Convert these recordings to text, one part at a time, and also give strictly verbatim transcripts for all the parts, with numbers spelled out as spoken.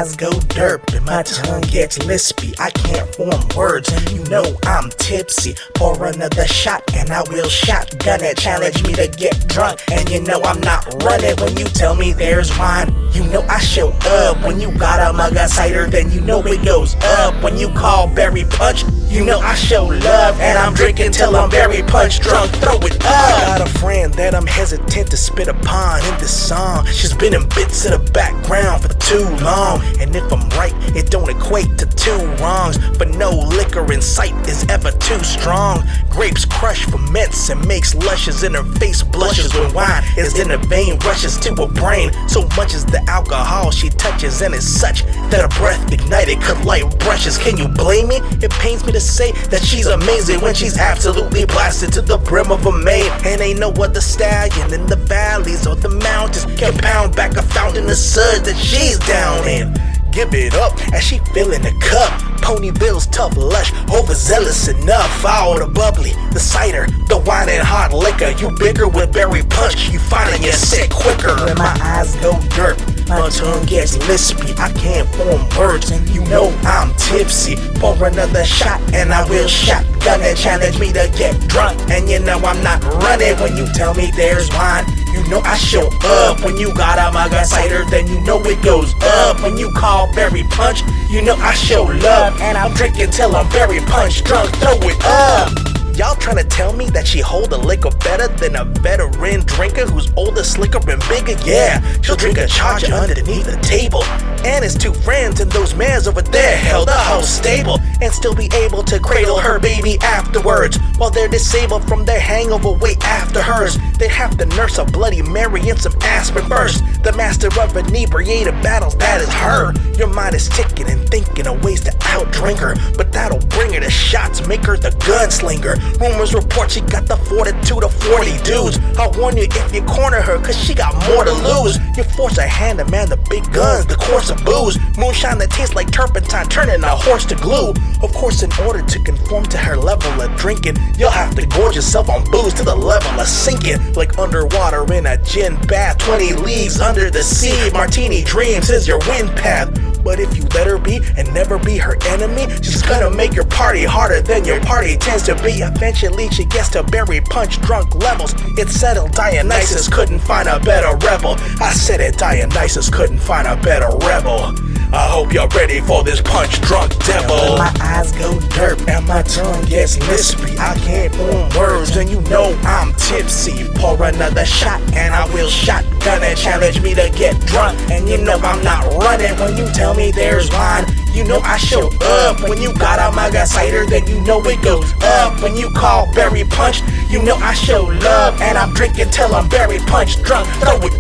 eyes go derp and my tongue gets lispy. I can't form words and you know I'm tipsy. Pour another shot and I will shotgun it. Challenge me to get drunk and you know I'm not running. When you tell me there's wine, you know I show up. When you got a mug of cider, then you know it goes up. When you call berry punch, you know I show love. And I'm drinking till I'm berry punch drunk, throw it up. I got a friend that I'm hesitant to spit upon in this song. She's been in bits of the background for too long. And if I'm right, it don't equate to two wrongs. But no liquor in sight is ever too strong. Grapes crush ferments and makes lushes, and her face blushes when wine is in her vein, rushes to her brain. So much is the alcohol she touches, and it's such that her breath ignited could light brushes. Can you blame me? It pains me to say that she's amazing when she's absolutely blasted to the brim of a maid. And ain't no other stallion in the valleys or the mountains can pound back a fountain of suds that she's down in. Give it up as she fillin' the cup. Ponyville's tough, lush, overzealous enough. All the bubbly, the cider, the wine and hot liquor. You bigger with berry punch, you findin' you're sick quicker. When my eyes go derp, my tongue gets lispy. I can't form words and you know I'm tipsy. Pour another shot and I will shotgun it. Challenge me to get drunk and you know I'm not running. When you tell me there's wine, you know I show up. When you got a mug of cider, then you know it goes up. When you call berry punch, you know I show love. And I'm drinking till I'm berry punch drunk, throw it up. Y'all trying to tell me that she hold a liquor better than a veteran drinker who's older, slicker, and bigger? Yeah, she'll drink a charger underneath the table. And his two friends and those mans over there held the whole stable, and still be able to cradle her baby afterwards. While they're disabled from their hangover way after hers, they'd have to nurse a Bloody Mary and some aspirin first. The master of inebriated battles, that is her. Your mind is ticking and thinking of ways to outdrink her, but that'll bring her to shots, make her the gunslinger. Rumors report she got the fortitude of forty dudes. I warn you if you corner her, cause she got more to lose. You force her hand to man the big guns, the course of booze. Moonshine that tastes like turpentine, turning a horse to glue. Of course, in order to conform to her level of drinking, you'll have to gorge yourself on booze to the level of sinking. Like underwater in a gin bath, twenty leagues under the sea. Martini dreams is your wind path. But if you let her be and never be her enemy, she's gonna make your party harder than your party tends to be. Eventually she gets to berry punch drunk levels. It's settled, Dionysus couldn't find a better rebel. I said it, Dionysus couldn't find a better rebel. I hope you're ready for this punch drunk devil. When my eyes go derp and my tongue gets lispy, I can't form words and you know I'm tipsy. Pour another shot and I will shotgun it. Challenge me to get drunk and you know I'm not running. When you tell me there's wine, you know I show up. When you got a mug of cider, then you know it goes up. When you call berry punch, you know I show love. And I'm drinking till I'm berry punch drunk, throw it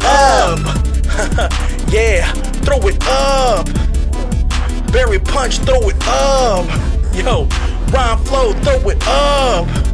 up. Yeah, throw it up. Berry punch, throw it up. Yo, rhyme flow, throw it up.